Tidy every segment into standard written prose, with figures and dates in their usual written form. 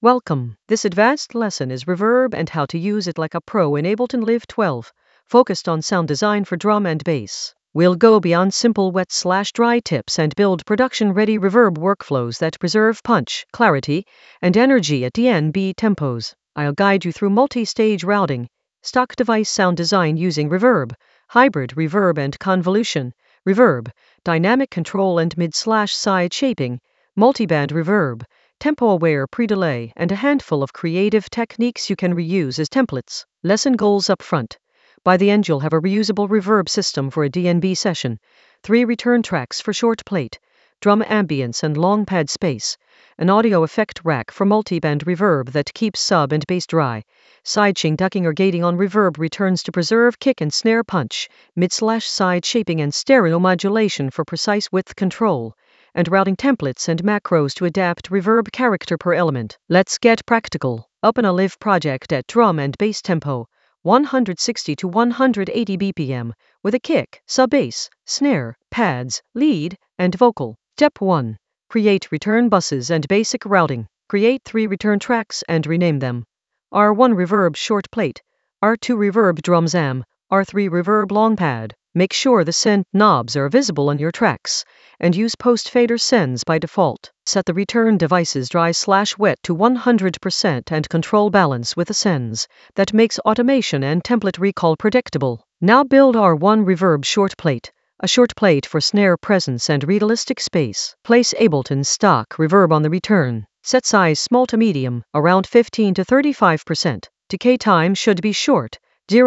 Welcome. This advanced lesson is Reverb and how to use it like a pro in Ableton Live 12, focused on sound design for drum and bass. We'll go beyond simple wet/dry tips and build production-ready reverb workflows that preserve punch, clarity, and energy at DnB tempos. I'll guide you through multi-stage routing, stock device sound design using reverb, hybrid reverb and convolution, reverb, dynamic control and mid/side shaping, multiband reverb, tempo-aware pre-delay, and a handful of creative techniques you can reuse as templates. Lesson goals up front. By the end you'll have a reusable reverb system for a DnB session, 3 return tracks for short plate, drum ambience and long pad space, an audio effect rack for multiband reverb that keeps sub and bass dry, sidechain ducking or gating on reverb returns to preserve kick and snare punch, mid/side shaping and stereo modulation for precise width control, and routing templates and macros to adapt reverb character per element. Let's get practical. Open a Live project at drum and bass tempo, 160 to 180 BPM, with a kick, sub-bass, snare, pads, lead, and vocal. Step 1. Create return buses and basic routing. Create 3 return tracks and rename them. R1 reverb short plate, R2 reverb drums am, R3 reverb long pad. Make sure the send knobs are visible on your tracks, and use post-fader sends by default. Set the return devices dry/wet to 100% and control balance with the sends. That makes automation and template recall predictable. Now build R1 reverb short plate, a short plate for snare presence and realistic space. Place Ableton stock reverb on the return. Set size small to medium, around 15 to 35%. Decay time should be short,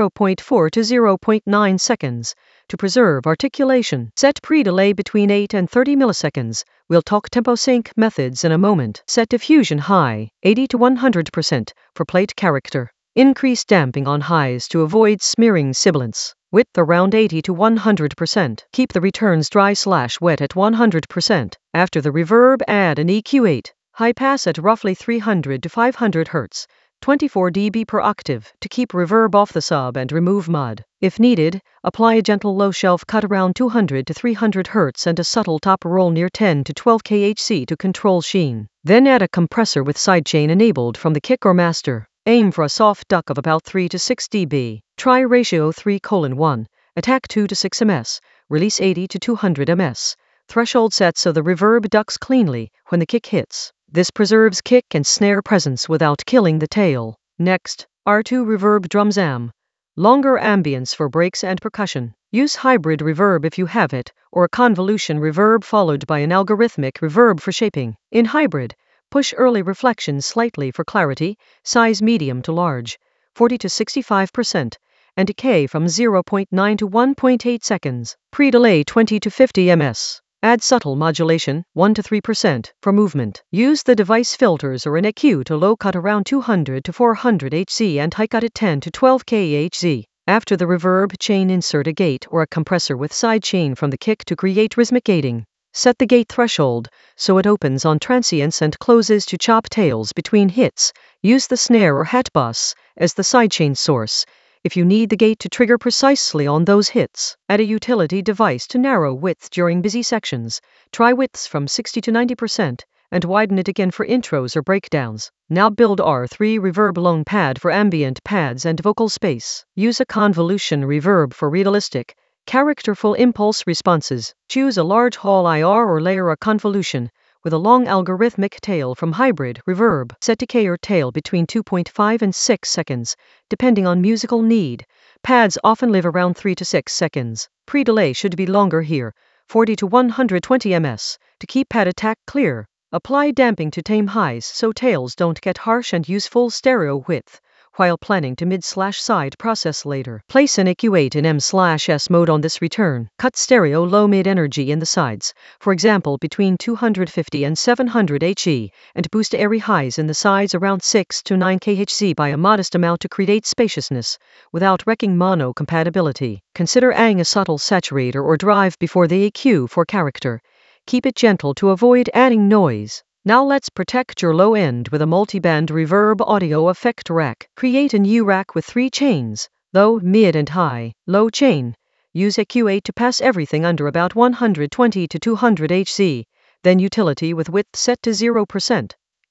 0.4 to 0.9 seconds. To preserve articulation, set pre-delay between 8 and 30 milliseconds. We'll talk tempo sync methods in a moment. Set diffusion high, 80 to 100% for plate character. Increase damping on highs to avoid smearing sibilance. Width around 80 to 100%. Keep the returns dry/wet at 100%. After the reverb, add an EQ8. High pass at roughly 300 to 500 Hz. 24 dB per octave to keep reverb off the sub and remove mud. If needed, apply a gentle low shelf cut around 200 to 300 Hz and a subtle top roll near 10 to 12 kHz to control sheen. Then add a compressor with sidechain enabled from the kick or master. Aim for a soft duck of about 3 to 6 dB. Try ratio 3:1. Attack 2 to 6 ms. Release 80 to 200 ms. Threshold set so the reverb ducks cleanly when the kick hits. This preserves kick and snare presence without killing the tail. Next, R2 reverb drums am. Longer ambience for breaks and percussion. Use hybrid reverb if you have it, or a convolution reverb followed by an algorithmic reverb for shaping. In hybrid, push early reflections slightly for clarity, size medium to large, 40 to 65%, and decay from 0.9 to 1.8 seconds. Pre-delay 20 to 50 ms. Add subtle modulation, 1 to 3%, for movement. Use the device filters or an EQ to low cut around 200 to 400 Hz and high cut at 10 to 12 kHz. After the reverb chain, insert a gate or a compressor with sidechain from the kick to create rhythmic gating. Set the gate threshold so it opens on transients and closes to chop tails between hits. Use the snare or hat bus as the sidechain source if you need the gate to trigger precisely on those hits. Add a utility device to narrow width during busy sections. Try widths from 60 to 90% and widen it again for intros or breakdowns. Now build R3 reverb long pad for ambient pads and vocal space. Use a convolution reverb for realistic, characterful impulse responses. Choose a large hall IR or layer a convolution with a long algorithmic tail from hybrid reverb. Set decay or tail between 2.5 and 6 seconds, depending on musical need. Pads often live around 3 to 6 seconds. Pre-delay should be longer here, 40 to 120 ms, to keep pad attack clear. Apply damping to tame highs so tails don't get harsh and use full stereo width, while planning to mid/side process later. Place an EQ8 in M/S mode on this return. Cut stereo low mid energy in the sides, for example between 250 and 700 HE, and boost airy highs in the sides around 6 to 9 kHz by a modest amount to create spaciousness, without wrecking mono compatibility. Consider adding a subtle saturator or drive before the EQ for character. Keep it gentle to avoid adding noise. Now let's protect your low end with a multiband reverb audio effect rack. Create a new rack with 3 chains, low, mid and high. Low chain. Use EQ8 to pass everything under about 120 to 200 Hz. Then utility with width set to 0%.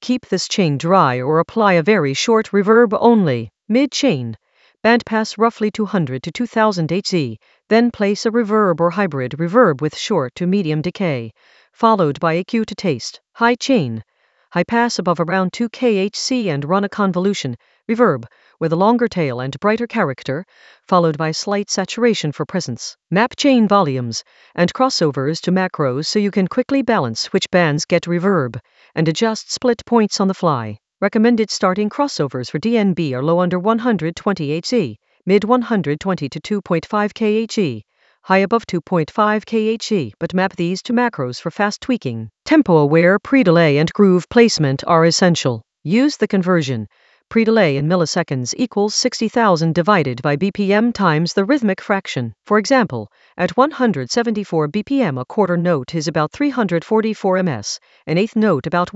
Keep this chain dry or apply a very short reverb only. Mid-chain. Bandpass roughly 200 to 2000 Hz, then place a reverb or hybrid reverb with short to medium decay, followed by EQ to taste. High chain. High pass above around 2 kHz and run a convolution, reverb, with a longer tail and brighter character, followed by slight saturation for presence. Map chain volumes, and crossovers to macros so you can quickly balance which bands get reverb, and adjust split points on the fly. Recommended starting crossovers for DNB are low under 120 Hz, mid 120 to 2.5 kHz, high above 2.5 kHz, but map these to macros for fast tweaking. Tempo-aware pre-delay and groove placement are essential. Use the conversion. Pre-delay in milliseconds equals 60,000 divided by BPM times the rhythmic fraction. For example, at 174 BPM a quarter note is about 344 ms, an eighth note about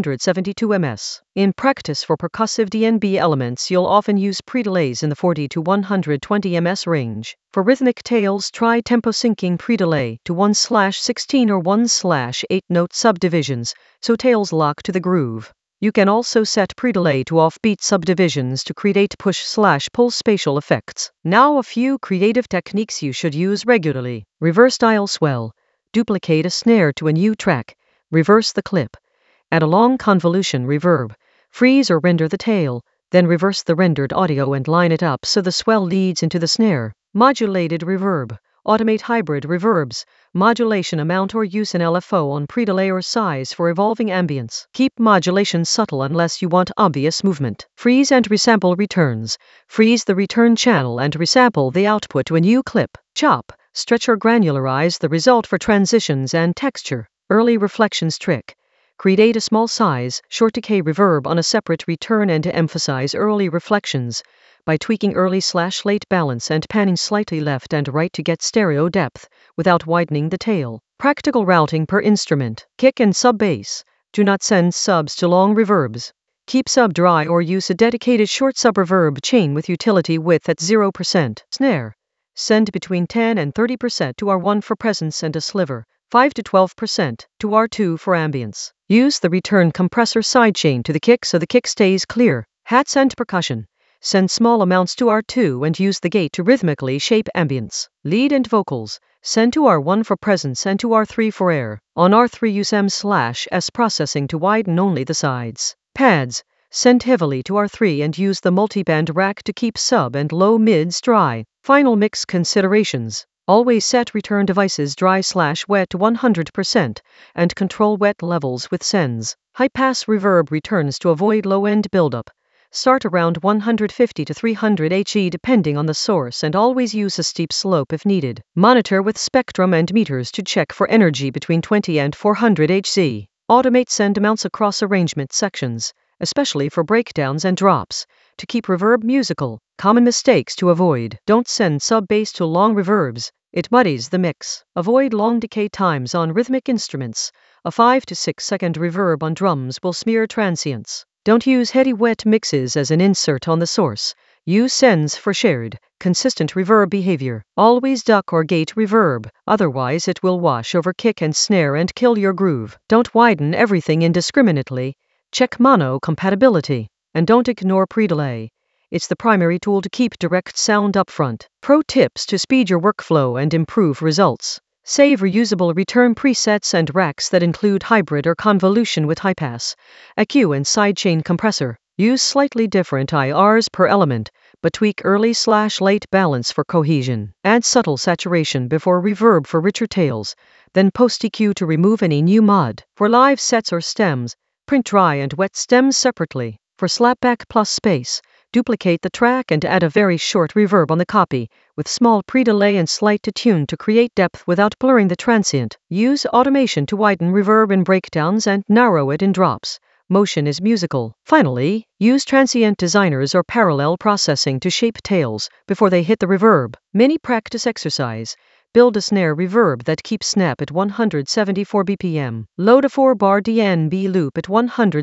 172 ms. In practice for percussive DNB elements you'll often use pre-delays in the 40 to 120 ms range. For rhythmic tails try tempo syncing pre-delay to 1/16 or 1/8 note subdivisions, so tails lock to the groove. You can also set pre-delay to offbeat subdivisions to create push/pull spatial effects. Now a few creative techniques you should use regularly. Reverse dial swell. Duplicate a snare to a new track. Reverse the clip. Add a long convolution reverb. Freeze or render the tail. Then reverse the rendered audio and line it up so the swell leads into the snare. Modulated reverb. Automate hybrid reverbs, modulation amount or use an LFO on pre-delay or size for evolving ambience. Keep modulation subtle unless you want obvious movement. Freeze and resample returns. Freeze the return channel and resample the output to a new clip. Chop, stretch or granularize the result for transitions and texture. Early reflections trick. Create a small size, short decay reverb on a separate return and to emphasize early reflections by tweaking early/late balance and panning slightly left and right to get stereo depth without widening the tail. Practical routing per instrument. Kick and sub bass. Do not send subs to long reverbs. Keep sub dry or use a dedicated short sub reverb chain with utility width at 0%. Snare. Send between 10 and 30% to R1 for presence and a sliver, 5 to 12% to R2 for ambience. Use the return compressor sidechain to the kick so the kick stays clear. Hats and percussion. Send small amounts to R2 and use the gate to rhythmically shape ambience. Lead and vocals. Send to R1 for presence and to R3 for air. On R3 use M/S processing to widen only the sides. Pads. Send heavily to R3 and use the multiband rack to keep sub and low mids dry. Final mix considerations. Always set return devices dry/wet to 100% and control wet levels with sends. High pass reverb returns to avoid low end buildup. Start around 150 to 300 Hz depending on the source and always use a steep slope if needed. Monitor with spectrum and meters to check for energy between 20 and 400 Hz. Automate send amounts across arrangement sections, especially for breakdowns and drops, to keep reverb musical. Common mistakes to avoid. Don't send sub-bass to long reverbs. It muddies the mix. Avoid long decay times on rhythmic instruments. A 5 to 6 second reverb on drums will smear transients. Don't use heady wet mixes as an insert on the source. Use sends for shared, consistent reverb behavior. Always duck or gate reverb, otherwise it will wash over kick and snare and kill your groove. Don't widen everything indiscriminately. Check mono compatibility. And don't ignore pre-delay. It's the primary tool to keep direct sound upfront. Pro tips to speed your workflow and improve results. Save reusable return presets and racks that include hybrid or convolution with high pass, EQ and sidechain compressor. Use slightly different IRs per element, but tweak early/late balance for cohesion. Add subtle saturation before reverb for richer tails, then post EQ to remove any new mod. For live sets or stems, print dry and wet stems separately. For slapback plus space, duplicate the track and add a very short reverb on the copy, with small pre-delay and slight detune to create depth without blurring the transient. Use automation to widen reverb in breakdowns and narrow it in drops. Motion is musical. Finally, use transient designers or parallel processing to shape tails before they hit the reverb. Mini practice exercise. Build a snare reverb that keeps snap at 174 BPM. Load a 4-bar DNB loop at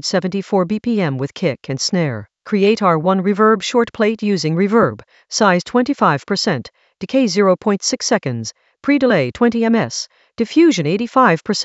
174 BPM with kick and snare. Create R1 reverb short plate using reverb, size 25%, decay 0.6 seconds, pre-delay 20 ms, diffusion 85%,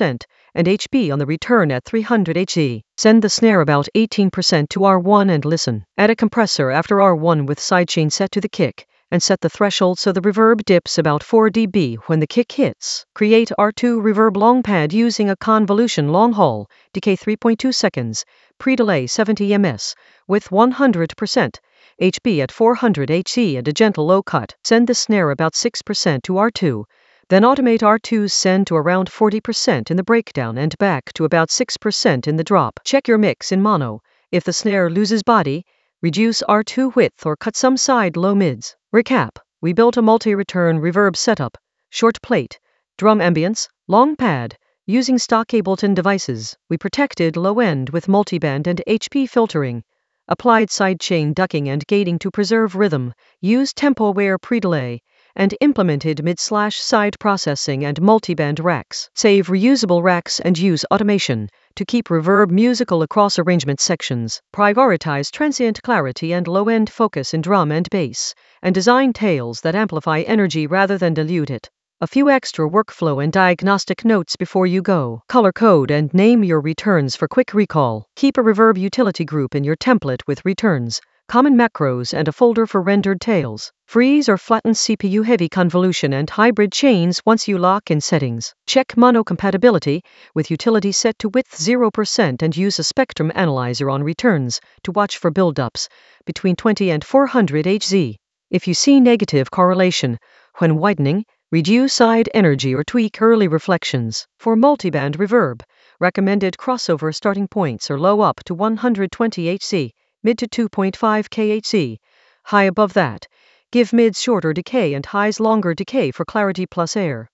and HB on the return at 300 Hz. Send the snare about 18% to R1 and listen. Add a compressor after R1 with sidechain set to the kick, and set the threshold so the reverb dips about 4 dB when the kick hits. Create R2 reverb long pad using a convolution long haul, decay 3.2 seconds, pre-delay 70 ms, with 100%, HB at 400 Hz and a gentle low cut. Send the snare about 6% to R2, then automate R2's send to around 40% in the breakdown and back to about 6% in the drop. Check your mix in mono. If the snare loses body, reduce R2 width or cut some side low mids. Recap: we built a multi-return reverb setup, short plate, drum ambience, long pad, using stock Ableton devices. We protected low end with multiband and HP filtering, applied sidechain ducking and gating to preserve rhythm, used tempo-aware pre-delay, and implemented mid/side processing and multiband racks. Save reusable racks and use automation to keep reverb musical across arrangement sections. Prioritize transient clarity and low-end focus in drum and bass, and design tails that amplify energy rather than dilute it. A few extra workflow and diagnostic notes before you go. Color code and name your returns for quick recall. Keep a reverb utility group in your template with returns, common macros, and a folder for rendered tails. Freeze or flatten CPU-heavy convolution and hybrid chains once you lock in settings. Check mono compatibility with utility set to width 0% and use a spectrum analyzer on returns to watch for buildups between 20 and 400 Hz. If you see negative correlation when widening, reduce side energy or tweak early reflections. For multiband reverb, recommended crossover starting points are low up to 120 Hz, mid to 2.5 kHz, high above that. Give mids shorter decay and highs longer decay for clarity plus air.